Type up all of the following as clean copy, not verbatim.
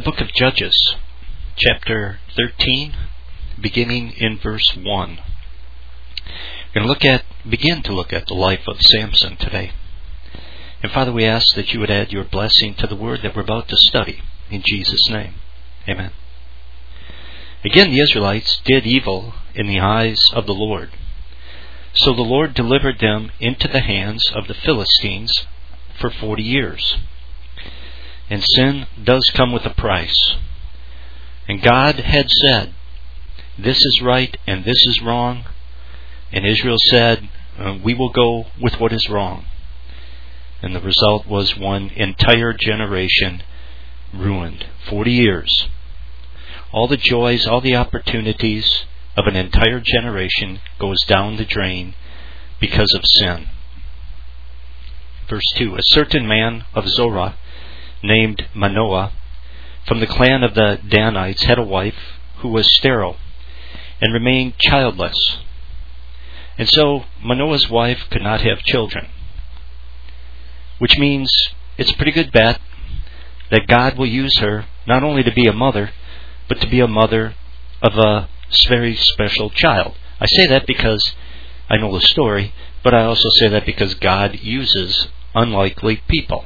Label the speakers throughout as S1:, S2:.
S1: book of Judges, chapter 13, beginning in verse 1. We're going to begin to look at the life of Samson today. And Father, we ask that you would add your blessing to the word that we're about to study. In Jesus' name, amen. Again, the Israelites did evil in the eyes of the Lord. So the Lord delivered them into the hands of the Philistines for 40 years. And sin does come with a price. And God had said, this is right and this is wrong. And Israel said, we will go with what is wrong. And the result was one entire generation ruined. 40 years. All the joys, all the opportunities of an entire generation goes down the drain because of sin. Verse 2, a certain man of Zorah named Manoah from the clan of the Danites had a wife who was sterile and remained childless. And so Manoah's wife could not have children, which means it's a pretty good bet that God will use her not only to be a mother, but to be a mother of a very special child. I say that because I know the story, but I also say that because God uses unlikely people.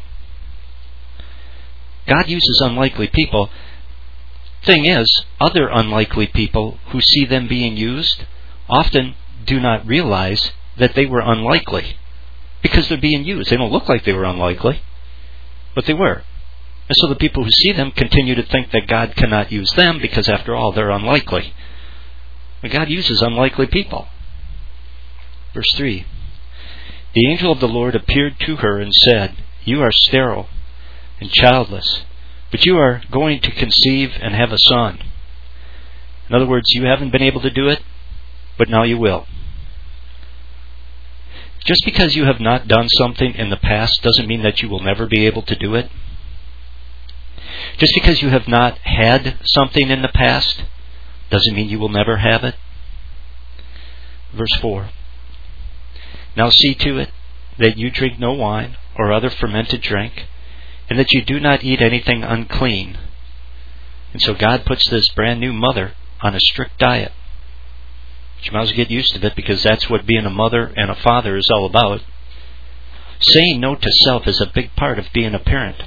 S1: God uses unlikely people. Thing is, other unlikely people who see them being used often do not realize that they were unlikely because they're being used. They don't look like they were unlikely, but they were. And so the people who see them continue to think that God cannot use them because, after all, they're unlikely. But God uses unlikely people. Verse 3, the angel of the Lord appeared to her and said, you are sterile and childless, but you are going to conceive and have a son. In other words, you haven't been able to do it, but now you will. Just because you have not done something in the past doesn't mean that you will never be able to do it. Just because you have not had something in the past doesn't mean you will never have it. Verse 4, now see to it that you drink no wine or other fermented drink, and that you do not eat anything unclean. And so God puts this brand new mother on a strict diet. You might as well get used to it, because that's what being a mother and a father is all about. Saying no to self is a big part of being a parent.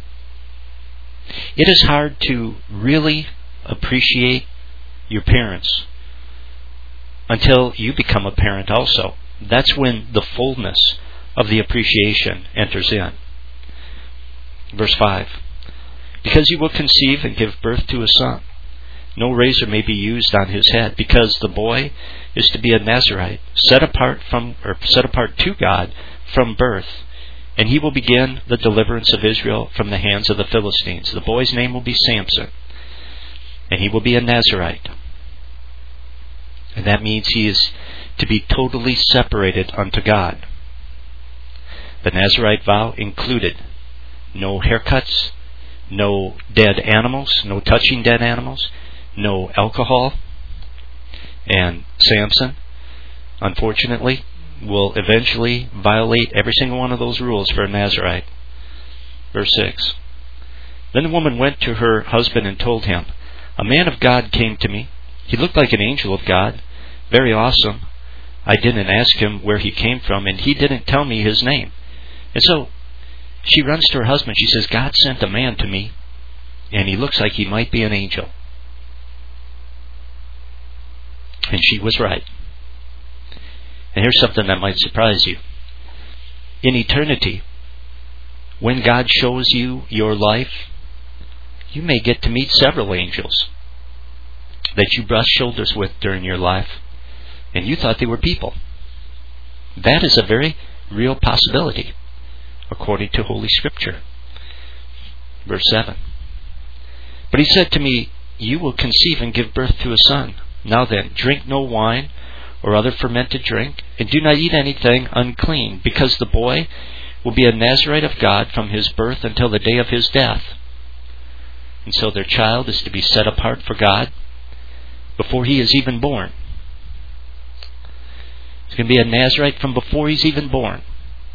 S1: It is hard to really appreciate your parents until you become a parent also. That's when the fullness of the appreciation enters in. Verse 5, because you will conceive and give birth to a son. No razor may be used on his head, because the boy is to be a Nazirite, set apart to God from birth, and he will begin the deliverance of Israel from the hands of the Philistines. The boy's name will be Samson, and he will be a Nazirite. And that means he is to be totally separated unto God. The Nazirite vow included no haircuts, no dead animals, no touching dead animals, no alcohol. And Samson, unfortunately, will eventually violate every single one of those rules for a Nazirite. Verse 6, then the woman went to her husband and told him, a man of God came to me. He looked like an angel of God, very awesome. I didn't ask him where he came from, and he didn't tell me his name. And so she runs to her husband. She says, God sent a man to me, and he looks like he might be an angel. And she was right. And here's something that might surprise you. In eternity, when God shows you your life, you may get to meet several angels that you brushed shoulders with during your life, and you thought they were people. That is a very real possibility, according to Holy Scripture. Verse 7, but he said to me, you will conceive and give birth to a son. Now then, drink no wine or other fermented drink, and do not eat anything unclean, because the boy will be a Nazirite of God from his birth until the day of his death. And so their child is to be set apart for God before he is even born. He's going to be a Nazirite from before he's even born.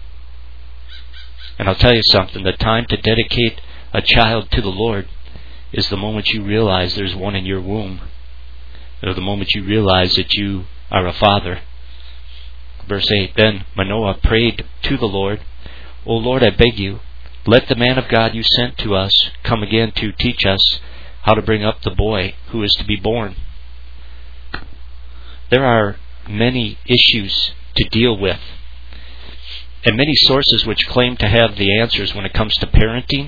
S1: And I'll tell you something, the time to dedicate a child to the Lord is the moment you realize there's one in your womb, or the moment you realize that you are a father. Verse 8, Then Manoah prayed to the Lord, O Lord, I beg you, let the man of God you sent to us come again to teach us how to bring up the boy who is to be born. There are many issues to deal with, and many sources which claim to have the answers when it comes to parenting.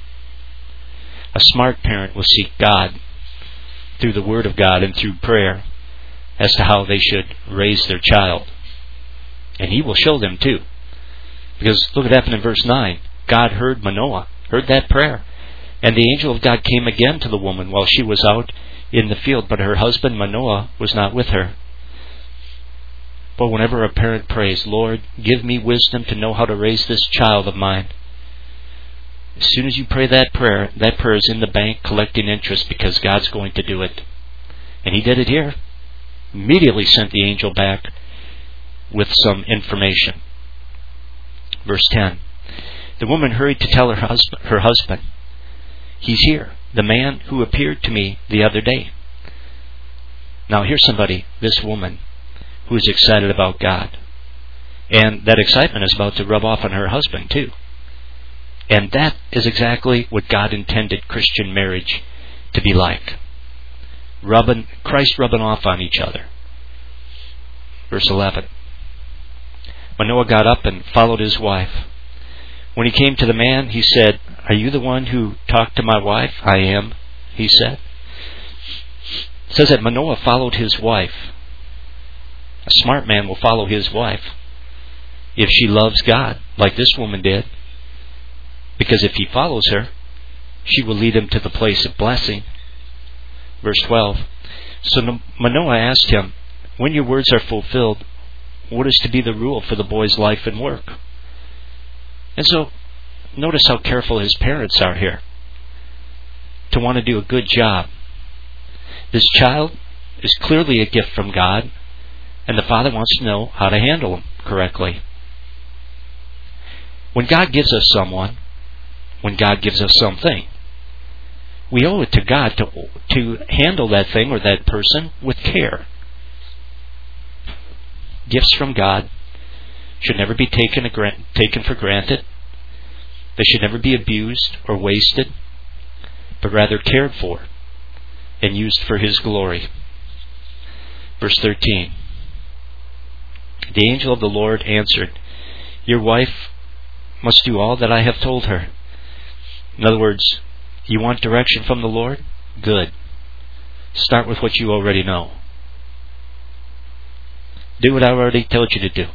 S1: A smart parent will seek God through the Word of God and through prayer as to how they should raise their child. And He will show them too. Because look what happened in verse 9. God heard Manoah, heard that prayer. And the angel of God came again to the woman while she was out in the field, but her husband Manoah was not with her. But whenever a parent prays, Lord, give me wisdom to know how to raise this child of mine, as soon as you pray that prayer is in the bank collecting interest, because God's going to do it. And He did it here. Immediately sent the angel back with some information. Verse 10. The woman hurried to tell her husband, He's here, the man who appeared to me the other day. Now here's somebody, this woman, who is excited about God. And that excitement is about to rub off on her husband too. And that is exactly what God intended Christian marriage to be like. Christ rubbing off on each other. Verse 11. Manoah got up and followed his wife. When he came to the man, he said, Are you the one who talked to my wife? I am, he said. It says that Manoah followed his wife. A smart man will follow his wife if she loves God, like this woman did. Because if he follows her, she will lead him to the place of blessing. Verse 12. So Manoah asked him, When your words are fulfilled, what is to be the rule for the boy's life and work? And so, notice how careful his parents are here to want to do a good job. This child is clearly a gift from God, and the father wants to know how to handle him correctly. When God gives us someone, when God gives us something, we owe it to God to handle that thing or that person with care. Gifts from God should never be taken for granted. They should never be abused or wasted, but rather cared for and used for His glory. Verse 13. The angel of the Lord answered, Your wife must do all that I have told her. In other words, you want direction from the Lord? Good. Start with what you already know. Do what I already told you to do.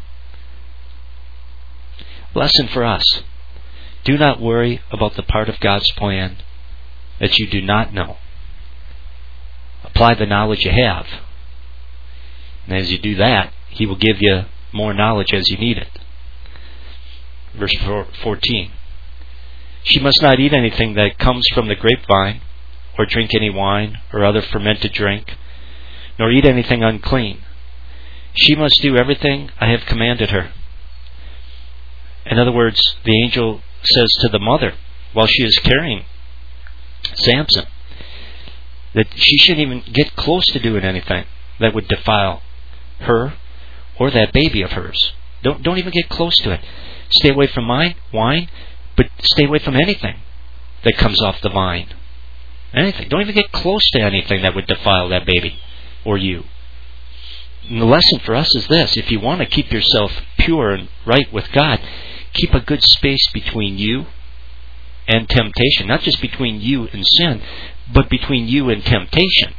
S1: Lesson for us. Do not worry about the part of God's plan that you do not know. Apply the knowledge you have. And as you do that, He will give you more knowledge as you need it. Verse 14. She must not eat anything that comes from the grapevine, or drink any wine or other fermented drink, nor eat anything unclean. She must do everything I have commanded her. In other words, the angel says to the mother, while she is carrying Samson, that she shouldn't even get close to doing anything that would defile her or that baby of hers. Don't even get close to it. Stay away from wine, but stay away from anything that comes off the vine. Anything. Don't even get close to anything that would defile that baby or you. And the lesson for us is this: if you want to keep yourself pure and right with God, keep a good space between you and temptation. Not just between you and sin, but between you and temptation.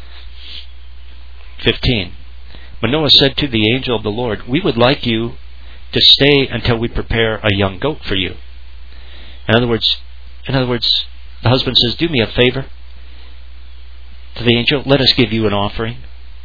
S1: 15. Manoah said to the angel of the Lord, We would like you to stay until we prepare a young goat for you. In other words, the husband says, Do me a favor. To the angel, let us give you an offering.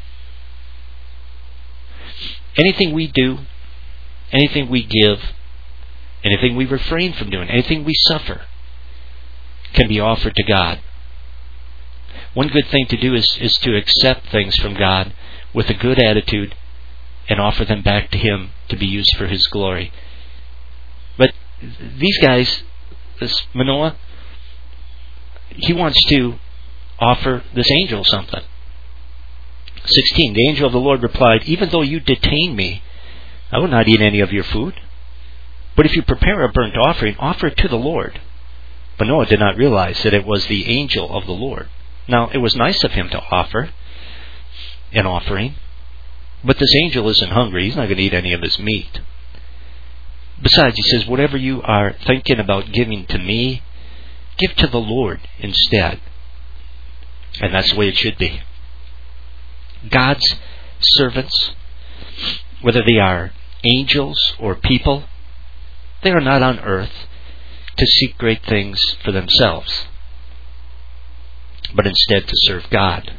S1: Anything we do, anything we give, anything we refrain from doing, anything we suffer, can be offered to God. One good thing to do is to accept things from God with a good attitude and offer them back to Him to be used for His glory. But these guys, this Manoah, he wants to offer this angel something. 16, the angel of the Lord replied, "Even though you detain me, I will not eat any of your food. But if you prepare a burnt offering, offer it to the Lord." Manoah did not realize that it was the angel of the Lord. Now, it was nice of him to offer an offering, but this angel isn't hungry. He's not going to eat any of his meat. Besides, he says, whatever you are thinking about giving to me, give to the Lord instead. And that's the way it should be. God's servants, whether they are angels or people, they are not on earth to seek great things for themselves, but instead to serve God.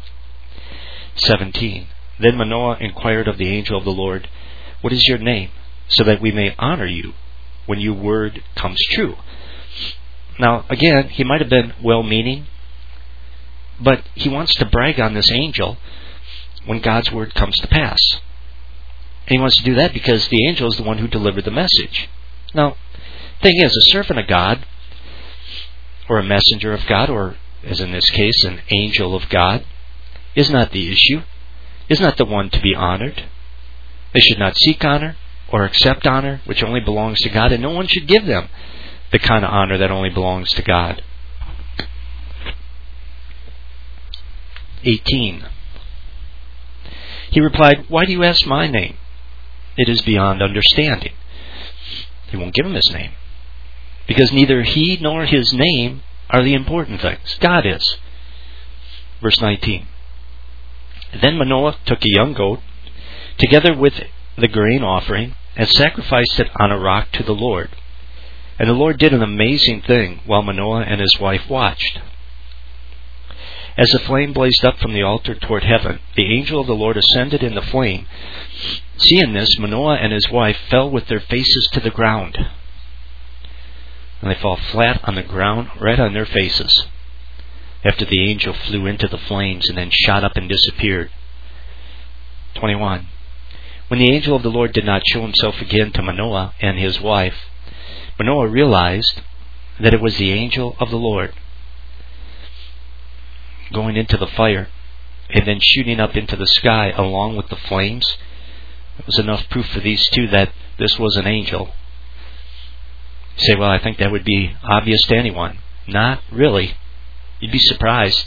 S1: 17. Then Manoah inquired of the angel of the Lord, "What is your name, so that we may honor you when your word comes true?" Now, again, he might have been well-meaning, but he wants to brag on this angel when God's word comes to pass. And he wants to do that because the angel is the one who delivered the message. Now, the thing is, a servant of God, or a messenger of God, or, as in this case, an angel of God, is not the issue, is not the one to be honored. They should not seek honor or accept honor, which only belongs to God, and no one should give them the kind of honor that only belongs to God. 18. He replied, "Why do you ask my name? It is beyond understanding." He won't give him his name, because neither he nor his name are the important things. God is. Verse 19. Then Manoah took a young goat, together with the grain offering, and sacrificed it on a rock to the Lord. And the Lord did an amazing thing while Manoah and his wife watched. As the flame blazed up from the altar toward heaven, the angel of the Lord ascended in the flame. Seeing this, Manoah and his wife fell with their faces to the ground. And they fall flat on the ground, right on their faces, after the angel flew into the flames and then shot up and disappeared. 21. When the angel of the Lord did not show himself again to Manoah and his wife, Manoah realized that it was the angel of the Lord going into the fire and then shooting up into the sky along with the flames. It was enough proof for these two that this was an angel. You say, well, I think that would be obvious to anyone. Not really. You'd be surprised.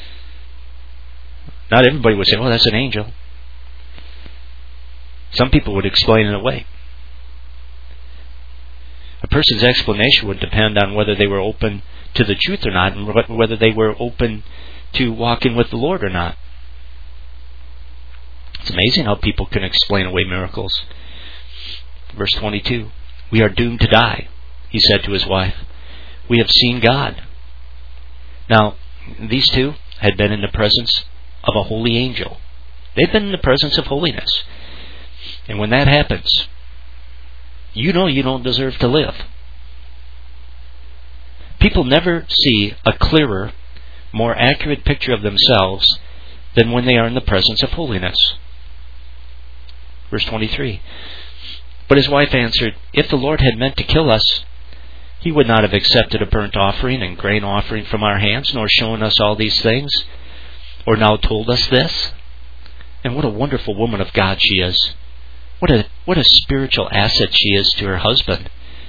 S1: Not everybody would say, "Oh, that's an angel." Some people would explain it away. A person's explanation would depend on whether they were open to the truth or not, and whether they were open to walking with the Lord or not. It's amazing how people can explain away miracles. Verse 22. "We are doomed to die," he said to his wife. "We have seen God." Now, these two had been in the presence of a holy angel. They've been in the presence of holiness. And when that happens, you know you don't deserve to live. People never see a clearer, more accurate picture of themselves than when they are in the presence of holiness. Verse 23. But his wife answered, "If the Lord had meant to kill us, he would not have accepted a burnt offering and grain offering from our hands, nor shown us all these things, or now told us this." And what a wonderful woman of God she is. What a spiritual asset she is to her husband.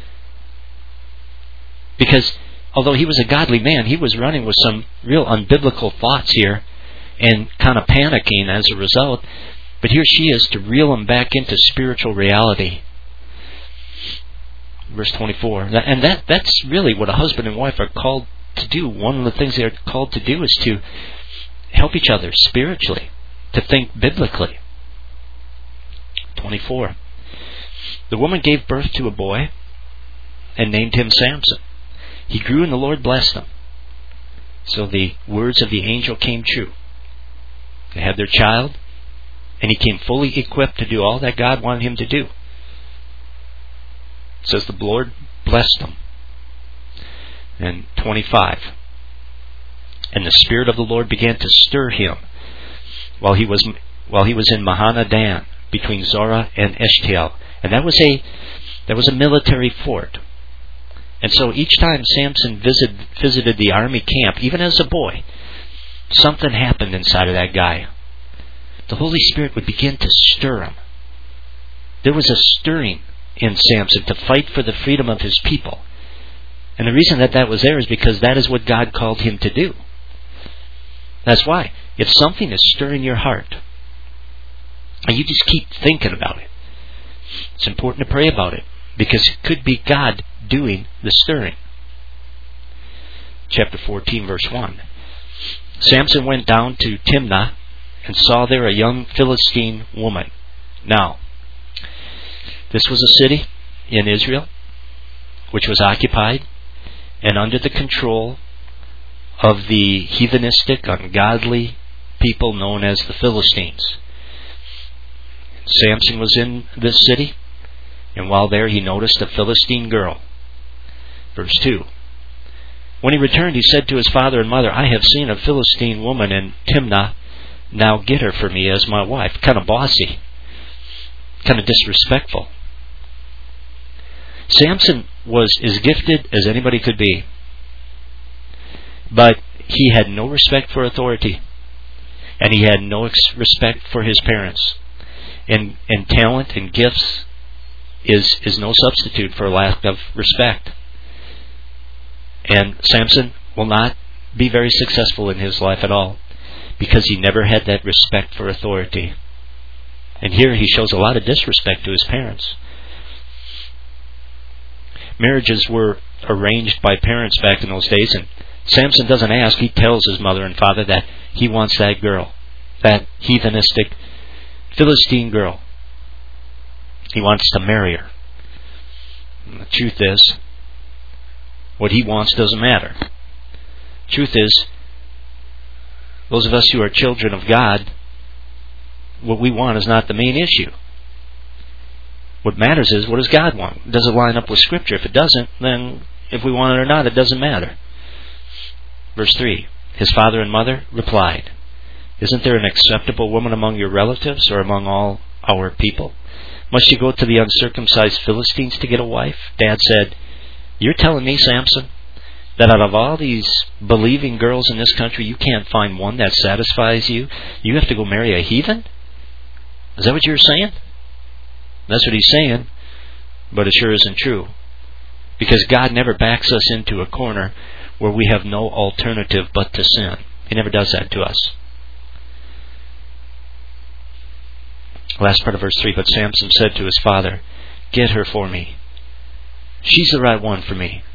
S1: Because although he was a godly man, he was running with some real unbiblical thoughts here and kind of panicking as a result. But here she is to reel him back into spiritual reality. Verse 24. And that's really what a husband and wife are called to do. One of the things they are called to do is to help each other spiritually, to think biblically. 24. The woman gave birth to a boy and named him Samson. He grew and the Lord blessed him. So the words of the angel came true. They had their child, and he came fully equipped to do all that God wanted him to do. It says the Lord blessed him. And 25. And the Spirit of the Lord began to stir him while he was in Mahaneh-dan, between Zorah and Eshtaol. And that was a military fort. And so each time Samson visited the army camp, even as a boy, something happened inside of that guy. The Holy Spirit would begin to stir him. There was a stirring in Samson to fight for the freedom of his people. And the reason that was there is because that is what God called him to do. That's why. If something is stirring your heart, and you just keep thinking about it, it's important to pray about it, because it could be God doing the stirring. Chapter 14, verse 1. Samson went down to Timnah and saw there a young Philistine woman. Now, this was a city in Israel which was occupied and under the control of the heathenistic, ungodly people known as the Philistines. Samson was in this city, and while there he noticed a Philistine girl. Verse 2. When he returned, he said to his father and mother, I have seen a Philistine woman in Timnah. Now get her for me as my wife. Kind of bossy. Kind of disrespectful. Samson was as gifted as anybody could be. But he had no respect for authority. And he had no respect for his parents. And talent and gifts is no substitute for lack of respect. And Samson will not be very successful in his life at all, because he never had that respect for authority. And here he shows a lot of disrespect to his parents. Marriages were arranged by parents back in those days, and Samson doesn't ask. He tells his mother and father that he wants that girl, that heathenistic Philistine girl. He wants to marry her. And the truth is, what he wants doesn't matter. Truth is, those of us who are children of God, what we want is not the main issue. What matters is, what does God want? Does it line up with Scripture? If it doesn't, then if we want it or not, it doesn't matter. Verse 3. His father and mother replied, Isn't there an acceptable woman among your relatives or among all our people? Must you go to the uncircumcised Philistines to get a wife? Dad said, You're telling me, Samson, that out of all these believing girls in this country, you can't find one that satisfies you? You have to go marry a heathen? Is that what you're saying? That's what he's saying, but it sure isn't true. Because God never backs us into a corner where we have no alternative but to sin. He never does that to us. Last part of verse 3, But Samson said to his father, Get her for me. She's the right one for me.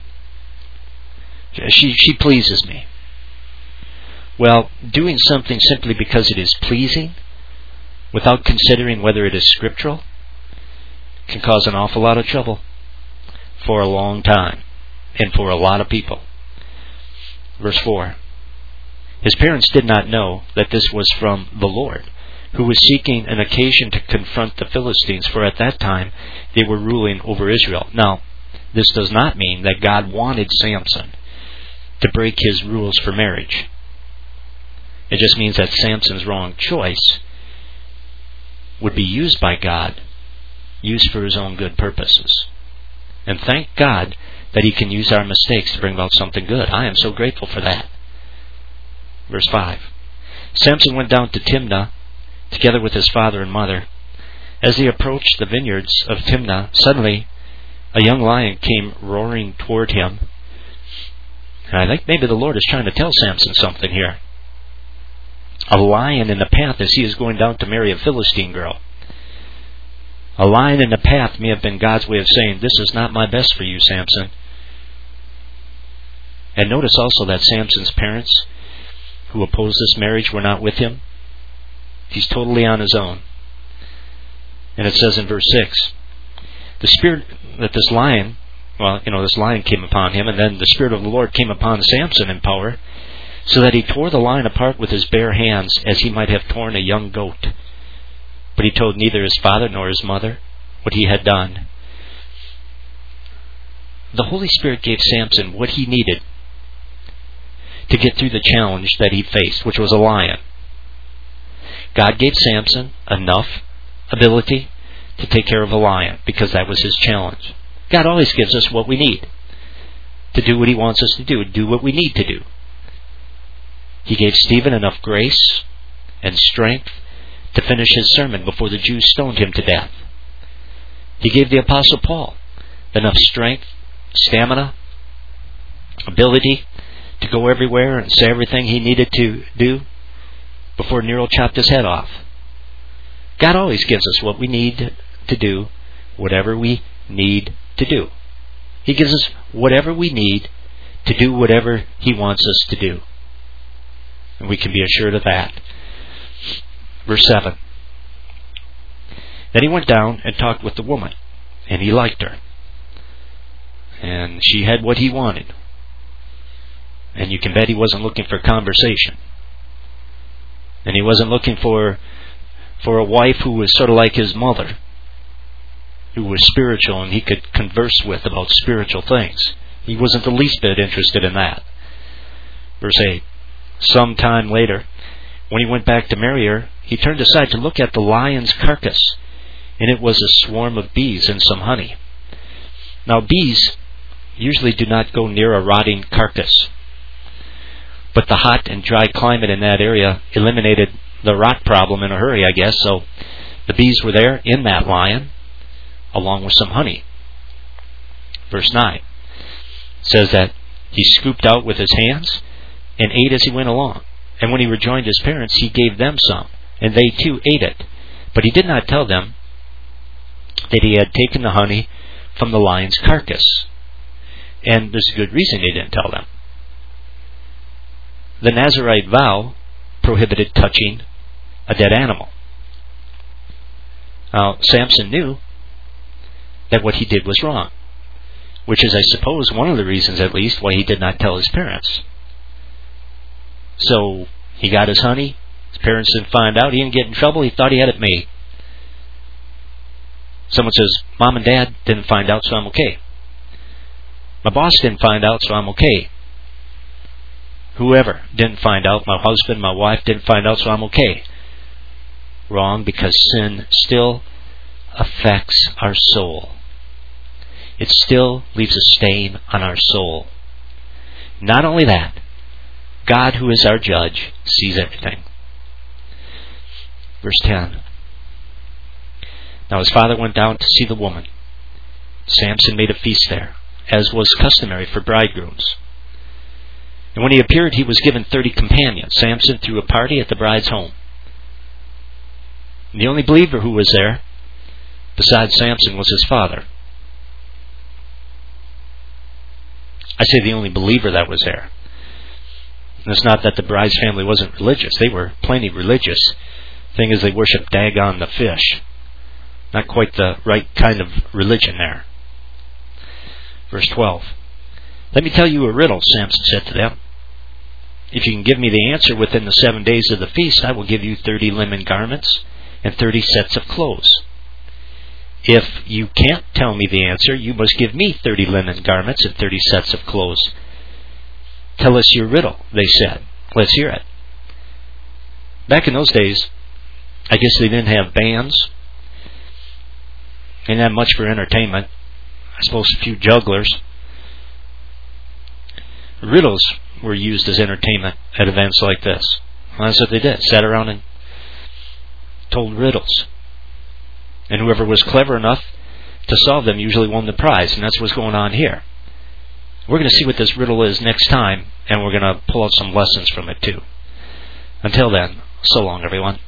S1: She pleases me. Well, doing something simply because it is pleasing, without considering whether it is scriptural, can cause an awful lot of trouble for a long time and for a lot of people. Verse 4. His parents did not know that this was from the Lord, who was seeking an occasion to confront the Philistines, for at that time they were ruling over Israel. Now, this does not mean that God wanted Samson to break his rules for marriage. It just means that Samson's wrong choice would be used by God, used for his own good purposes. And thank God that he can use our mistakes to bring about something good. I am so grateful for that. Verse 5. Samson went down to Timnah together with his father and mother. As they approached the vineyards of Timnah, suddenly a young lion came roaring toward him. And I think maybe the Lord is trying to tell Samson something here. A lion in the path as he is going down to marry a Philistine girl. A lion in the path may have been God's way of saying, This is not my best for you, Samson. And notice also that Samson's parents, who opposed this marriage, were not with him. He's totally on his own. And it says in verse 6, the spirit that this lion came upon him, and then the Spirit of the Lord came upon Samson in power, so that he tore the lion apart with his bare hands, as he might have torn a young goat. But he told neither his father nor his mother what he had done. The Holy Spirit gave Samson what he needed to get through the challenge that he faced, which was a lion. God gave Samson enough ability to take care of a lion, because that was his challenge. God always gives us what we need. to do what He wants us to do what we need to do. He gave Stephen enough grace and strength to finish his sermon before the Jews stoned him to death. He gave the Apostle Paul enough strength, stamina, ability to go everywhere and say everything he needed to do before Nero chopped his head off. God always gives us what we need to do, whatever we need to do. He gives us whatever we need to do whatever He wants us to do. And we can be assured of that. Verse 7. Then he went down and talked with the woman, and he liked her. And she had what he wanted. And you can bet he wasn't looking for conversation. And he wasn't looking for a wife who was sort of like his mother, who was spiritual and he could converse with about spiritual things. He wasn't the least bit interested in that. Verse 8. Some time later, when he went back to marry her, he turned aside to look at the lion's carcass, and it was a swarm of bees and some honey. Now bees usually do not go near a rotting carcass, but the hot and dry climate in that area eliminated the rot problem in a hurry, I guess, so the bees were there in that lion, along with some honey. Verse 9 says that he scooped out with his hands and ate as he went along. And when he rejoined his parents, he gave them some, and they too ate it. But he did not tell them that he had taken the honey from the lion's carcass. And there's a good reason he didn't tell them. The Nazirite vow prohibited touching a dead animal. Now, Samson knew that what he did was wrong, which is, I suppose, one of the reasons, at least, why he did not tell his parents. So he got his honey. His parents didn't find out. He didn't get in trouble. He thought he had it made. Someone says, Mom and Dad didn't find out, so I'm okay. My boss didn't find out, so I'm okay. Whoever didn't find out, my husband, my wife didn't find out, so I'm okay. Wrong, because sin still affects our soul. It still leaves a stain on our soul. Not only that, God, who is our judge, sees everything. Verse 10. Now his father went down to see the woman. Samson made a feast there, as was customary for bridegrooms. And when he appeared, he was given 30 companions. Samson threw a party at the bride's home. And the only believer who was there, besides Samson, was his father. I say the only believer that was there. And it's not that the bride's family wasn't religious. They were plenty religious. Thing is, they worshiped Dagon the fish. Not quite the right kind of religion there. Verse 12. Let me tell you a riddle, Samson said to them. If you can give me the answer within the 7 days of the feast, I will give you 30 linen garments and 30 sets of clothes. If you can't tell me the answer, you must give me 30 linen garments and 30 sets of clothes. Tell us your riddle, they said. Let's hear it. Back in those days, I guess they didn't have bands. They didn't have much for entertainment. I suppose a few jugglers. Riddles were used as entertainment at events like this. Well, that's what they did. Sat around and told riddles. And whoever was clever enough to solve them usually won the prize. And that's what's going on here. We're going to see what this riddle is next time, and we're going to pull out some lessons from it too. Until then, so long, everyone.